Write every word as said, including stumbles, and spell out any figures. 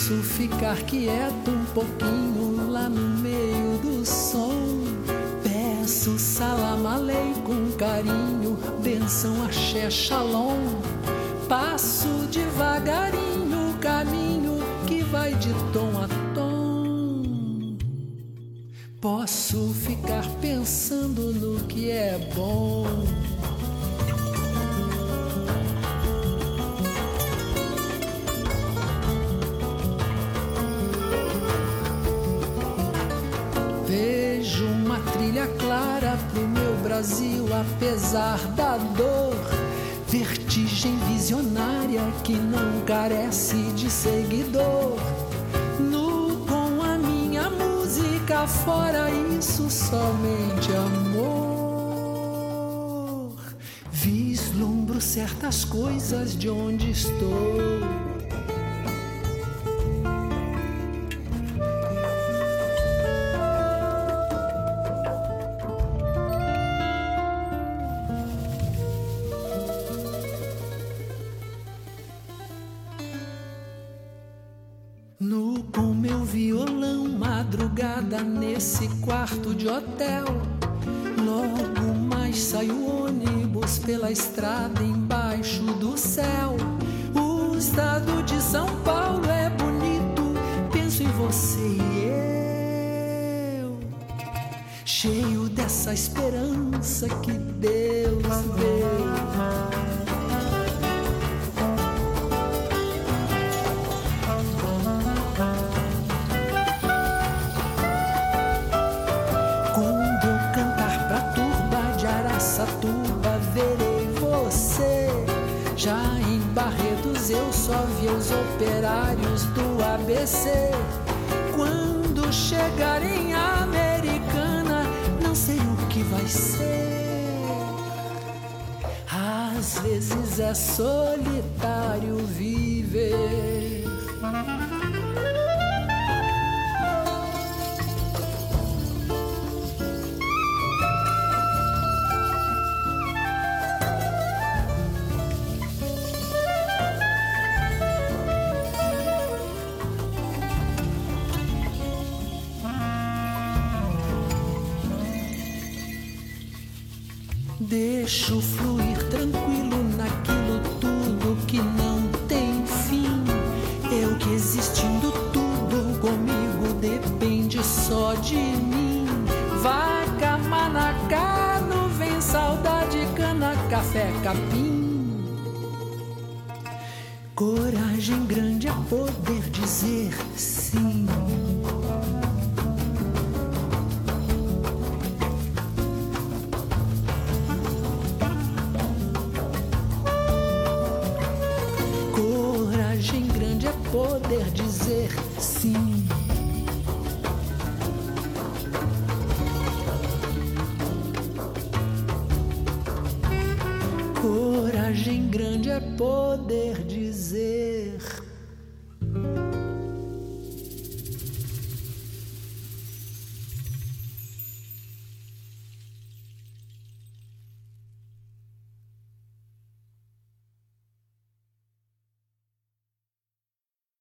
Posso ficar quieto um pouquinho lá no meio do som. Peço salam aleikum, carinho, benção, axé, shalom. Passo devagarinho o caminho que vai de tom a tom. Posso ficar pensando no que é bom. Vejo uma trilha clara pro meu Brasil, apesar da dor. Vertigem visionária que não carece de seguidor. Nu com a minha música, fora isso somente amor. Vislumbro certas coisas de onde estou. Nu com meu violão, madrugada nesse quarto de hotel. Logo mais sai o ônibus pela estrada embaixo do céu. O estado de São Paulo é bonito, penso em você e eu, cheio dessa esperança que Deus deu. Satuba, verei você. Já em Barretos eu só vi os operários do A B C. Quando chegar em Americana, não sei o que vai ser. Às vezes é solitário viver. Deixo fluir tranquilo naquilo tudo que não tem fim. Eu que existindo tudo comigo depende só de mim. Vaca, manacá, nuvem, saudade, cana, café, capim. Coragem grande é poder dizer sim. Coragem grande é poder dizer sim. Coragem grande é poder dizer